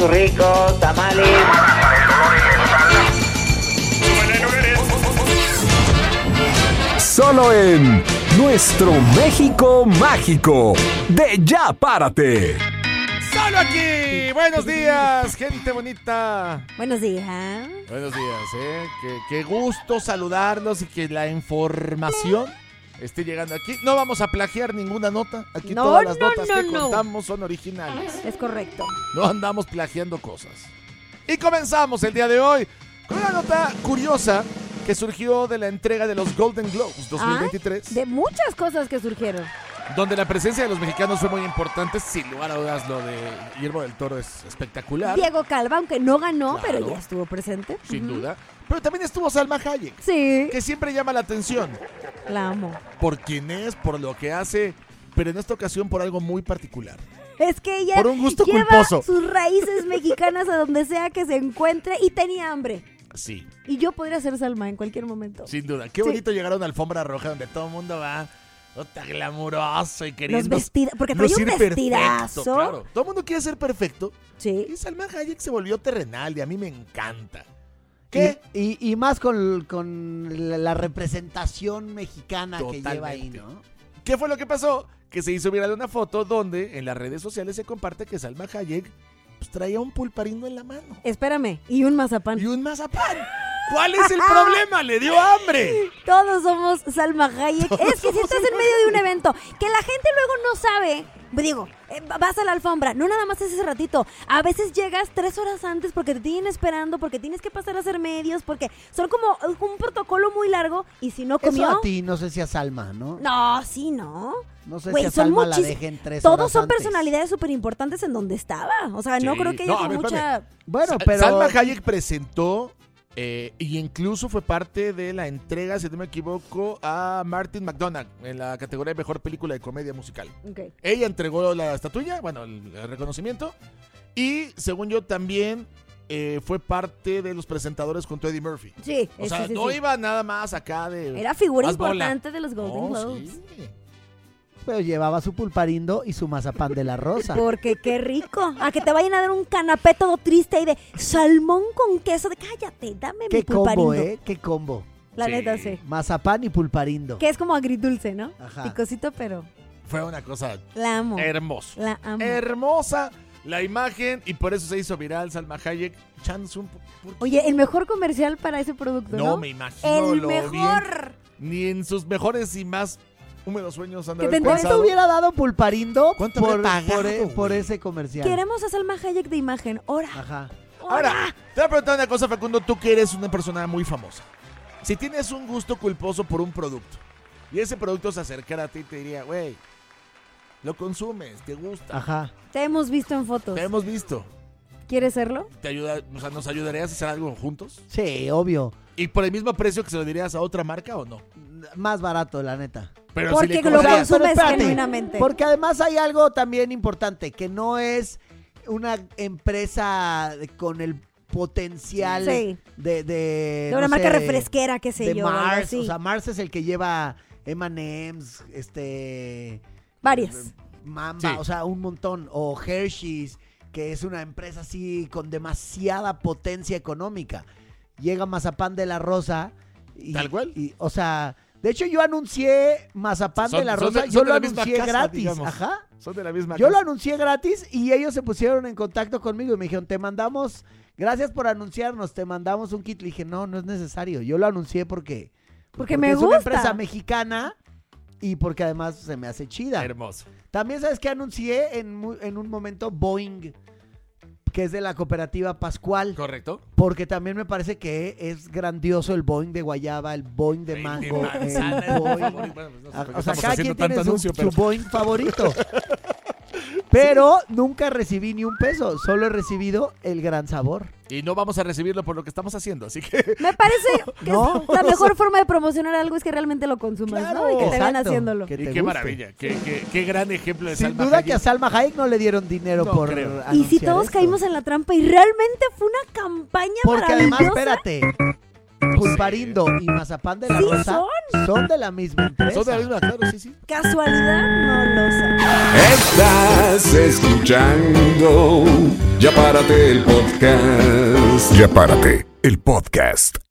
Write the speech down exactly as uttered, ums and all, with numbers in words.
sus ricos tamales. Solo en Nuestro México Mágico de Ya Párate. Solo aquí. Buenos días, gente bonita. Buenos días. Buenos días, eh. Qué, qué gusto saludarlos y que la información esté llegando aquí. No vamos a plagiar ninguna nota. Aquí No, todas las no, notas no, que no. contamos son originales. Es correcto. No andamos plagiando cosas. Y comenzamos el día de hoy con una nota curiosa que surgió de la entrega de los Golden Globes dos mil veintitrés. Ah, de muchas cosas que surgieron. Donde la presencia de los mexicanos fue muy importante. Sin lugar a dudas, lo de Guillermo del Toro es espectacular. Diego Calva, aunque no ganó, Claro. pero ya estuvo presente. Sin Ujú. duda. Pero también estuvo Salma Hayek, Sí, que siempre llama la atención. la amo. Por quién es, por lo que hace, pero en esta ocasión por algo muy particular. Es que ella Por un gusto lleva culposo. sus raíces mexicanas a donde sea que se encuentre y tenía hambre. Sí, Y yo podría ser Salma en cualquier momento. sin duda. Qué Sí. bonito llegar a una alfombra roja donde todo el mundo va ota, glamuroso y queriendo Los vestidos, porque trae un lucir vestidazo. perfecto, claro. Todo el mundo quiere ser perfecto. Sí. Y Salma Hayek se volvió terrenal y a mí me encanta. ¿Qué? Y, y, y más con, con la, la representación mexicana que lleva ahí, Totalmente. ¿no? ¿Qué fue lo que pasó? Que se hizo viral una foto donde en las redes sociales se comparte que Salma Hayek pues, traía un pulparindo en la mano. Espérame, y un mazapán. Y un mazapán. ¿Cuál es el problema? ¡Le dio hambre! Todos somos Salma Hayek. Es que si estás en medio de un evento que la gente luego no sabe, digo, eh, vas a la alfombra, no nada más es ese ratito. A veces llegas tres horas antes porque te tienen esperando, porque tienes que pasar a hacer medios, porque son como un protocolo muy largo. Y si no comió... Eso a ti, no sé si a Salma, ¿no? No, sí, no. No sé Güey, si a son Salma la muchis- dejen tres Todos horas son antes. personalidades súper importantes en donde estaba. O sea, no Sí. creo que haya No, a como ver, mucha... Bueno, Sa- pero... Salma Hayek presentó eh, y incluso fue parte de la entrega, si no me equivoco, a Martin McDonagh en la categoría de mejor película de comedia musical. Ok. Ella entregó la estatuilla, bueno, el, el reconocimiento. Y según yo también eh, fue parte de los presentadores junto a Eddie Murphy. Sí, O sí, sea, sí, no sí. iba nada más acá de... Era figura más bola. importante de los Golden No, Globes. sí. Pero llevaba su pulparindo y su mazapán de la rosa. Porque qué rico. A que te vayan a dar un canapé todo triste y de salmón con queso. De cállate, dame mi Qué pulparindo. combo, ¿eh? Qué combo. La Sí. neta, sí. Mazapán y pulparindo. Que es como agridulce, ¿no? Ajá. Picosito, pero Fue una cosa la amo. hermosa. La amo. Hermosa la imagen y por eso se hizo viral Salma Hayek echándose un... ¿por qué? Oye, el mejor comercial para ese producto, ¿no? No me imagino El lo mejor. bien- ni en sus mejores y más húmedos sueños han de Que haber tendría- ¿Cuánto pensado. hubiera dado pulparindo ¿Cuánto por, habría pagado, por, e- por güey? ese comercial? Queremos a Salma Hayek de imagen. Ahora. Ajá. Ahora, te voy a preguntar una cosa, Facundo, tú que eres una persona muy famosa. Si tienes un gusto culposo por un producto y ese producto se acercara a ti y te diría, güey, lo consumes, te gusta, Ajá. Te hemos visto en fotos. te hemos visto, ¿Quieres serlo? te ayuda, o sea, ¿nos ayudarías a hacer algo juntos? Sí, obvio. ¿Y por el mismo precio que se lo dirías a otra marca o no? Más barato, la neta. Pero Porque si le lo cobras- Pero consumes espérate, genuinamente. Porque además hay algo también importante, que no es una empresa de- con el potencial Sí. de, de... De una no marca sé, refresquera, qué sé de yo. algo Mars. así. O sea, Mars es el que lleva eme and eme's, este... Varias. Mamba, Sí. o sea, un montón. O Hershey's, que es una empresa así con demasiada potencia económica. Llega Mazapán de la Rosa. Y, ¿Tal cual? y, o sea, de hecho yo anuncié Mazapán Son- de la son Rosa. de- yo son de lo la misma anuncié casa, gratis. digamos. Ajá. Son de la misma Yo lo casa. anuncié gratis y ellos se pusieron en contacto conmigo y me dijeron, te mandamos, gracias por anunciarnos, te mandamos un kit. Le dije, no, no es necesario. Yo lo anuncié porque... Porque me es gusta. una empresa mexicana y porque además se me hace chida. Hermoso. También sabes que anuncié en, mu- en un momento Boeing, que es de la cooperativa Pascual, ¿Correcto? porque también me parece que es grandioso el Boeing de guayaba, el Boeing de De mango, manzana, el Boeing. Bueno, pues no sé Ah, por qué o sea, estamos cada haciendo quien tiene tanto su, anuncio, pero- su Boeing favorito. Pero nunca recibí ni un peso, solo he recibido el gran sabor. Y no vamos a recibirlo por lo que estamos haciendo, así que... Me parece que No. es la mejor forma de promocionar algo es que realmente lo consumas, ¿no? Y que te vean Exacto, haciéndolo. que Y te qué guste. maravilla, qué, qué, qué gran ejemplo de Sin Salma duda Hayek. que a Salma Hayek no le dieron dinero No por creo. Y si anunciar todos esto. caímos en la trampa y realmente fue una campaña Porque además, maravillosa. espérate, Pulparindo y Mazapán de la Sí Rosa son. son de la misma empresa. Son de la misma, claro, sí, sí. Casualidad, no lo sé. Esta Estás escuchando Ya Párate el podcast. Ya Párate el podcast.